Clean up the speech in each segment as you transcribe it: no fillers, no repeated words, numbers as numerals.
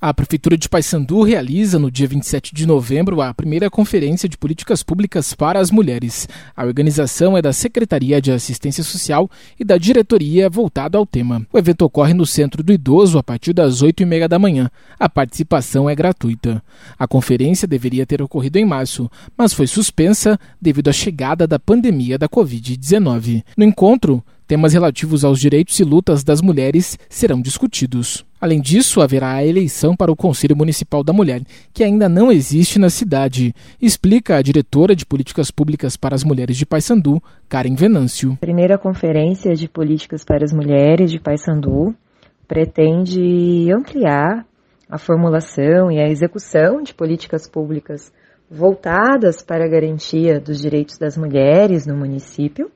A Prefeitura de Paysandu realiza, no dia 27 de novembro, a primeira Conferência de Políticas Públicas para as Mulheres. A organização é da Secretaria de Assistência Social e da diretoria voltada ao tema. O evento ocorre no Centro do Idoso a partir das 8h30 da manhã. A participação é gratuita. A conferência deveria ter ocorrido em março, mas foi suspensa devido à chegada da pandemia da Covid-19. No encontro, temas relativos aos direitos e lutas das mulheres serão discutidos. Além disso, haverá a eleição para o Conselho Municipal da Mulher, que ainda não existe na cidade, explica a diretora de Políticas Públicas para as Mulheres de Paysandu, Karen Venâncio. A primeira Conferência de Políticas para as Mulheres de Paysandu pretende ampliar a formulação e a execução de políticas públicas voltadas para a garantia dos direitos das mulheres no município.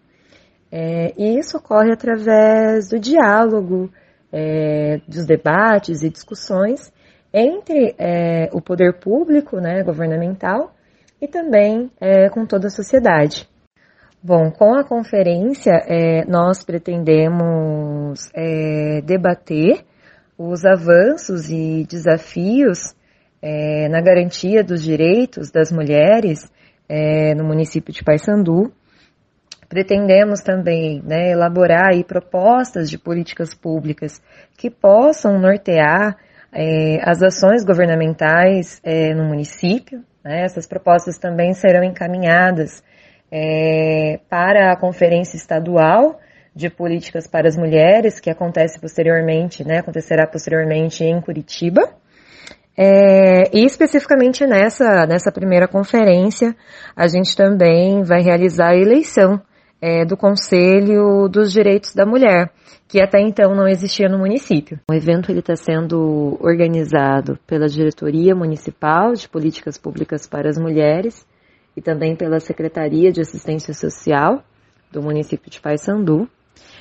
E isso ocorre através do diálogo, dos debates e discussões entre o poder público, governamental, e também com toda a sociedade. Bom, com a conferência, nós pretendemos debater os avanços e desafios na garantia dos direitos das mulheres no município de Paysandu. Pretendemos também elaborar propostas de políticas públicas que possam nortear as ações governamentais no município. Essas propostas também serão encaminhadas para a Conferência Estadual de Políticas para as Mulheres, que acontecerá posteriormente em Curitiba. E especificamente nessa primeira conferência, a gente também vai realizar a eleição do Conselho dos Direitos da Mulher, que até então não existia no município. O evento está sendo organizado pela Diretoria Municipal de Políticas Públicas para as Mulheres e também pela Secretaria de Assistência Social do município de Paysandu.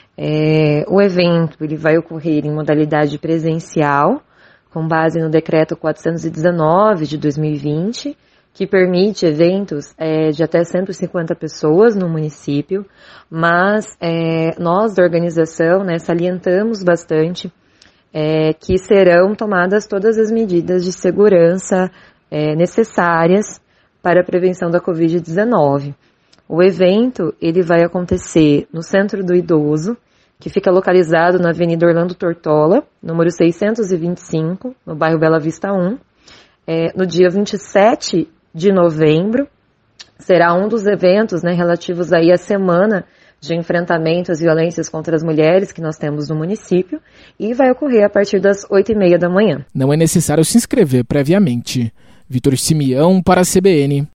O evento ele vai ocorrer em modalidade presencial, com base no Decreto 419 de 2020, que permite eventos de até 150 pessoas no município, mas nós da organização salientamos bastante que serão tomadas todas as medidas de segurança necessárias para a prevenção da Covid-19. O evento ele vai acontecer no Centro do Idoso, que fica localizado na Avenida Orlando Tortola, número 625, no bairro Bela Vista 1, no dia 27 de novembro. Será um dos eventos relativos aí à semana de enfrentamento às violências contra as mulheres que nós temos no município e vai ocorrer a partir das 8h30 da manhã. Não é necessário se inscrever previamente. Vitor Simeão para a CBN.